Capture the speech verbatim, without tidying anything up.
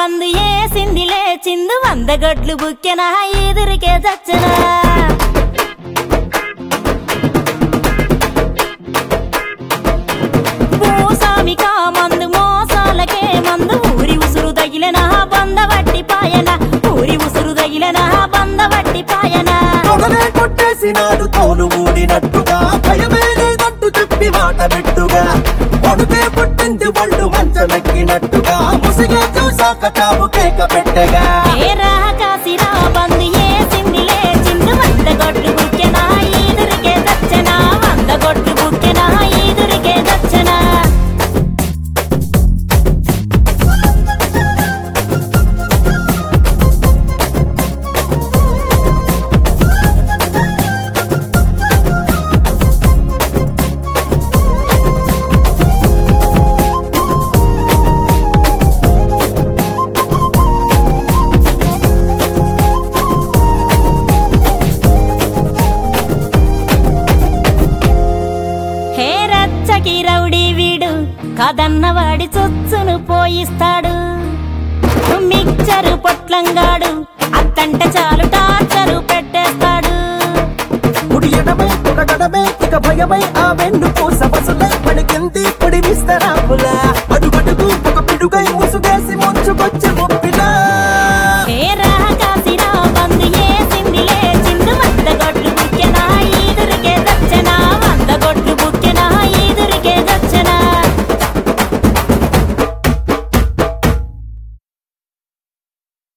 బందు ఏసింది లేచిందు వంద గొడ్లు బుక్కెనా ఎదురికే చచ్చనా భూసామికా మందు మోసాలకే మందు ఊరి ఉసురు తగిలనా బంద వట్టి పాయన ఊరి ఉసురు తగిలనా బంద వట్టి పాయన కొట్టేసినాడు తోలు ఊడినట్టుగా భయమే లేదంటూ చెప్పి మాట పెట్టుగా కొడుకే పుట్టింది ఒళ్ళు మంచమెక్కినట్టుగా ముసిగా చూసాక చావు కేక పెట్టగా కాసిరా బందు ఏసింది లేచింది వంద గొడ్లు బుక్కెనా ఈదురికే దచ్చనా వంద గొడ్లు బుక్కెనా ఈదురికే దచ్చనా రౌడీ వీడు కదన్నవాడి చొచ్చును పోయిస్తాడు మిక్చరు పొట్లంగాడు అత్తంటే చాలు టార్చరు పెట్టేస్తాడు ముడియడమే తొడగడమే ఇక భయమై ఆ వెన్ను పూస బసులై పడికింది పొడి విస్తరాపులా అడుగడుగు ఒక పిడుగై ముసుగేసి ముంచుకొచ్చి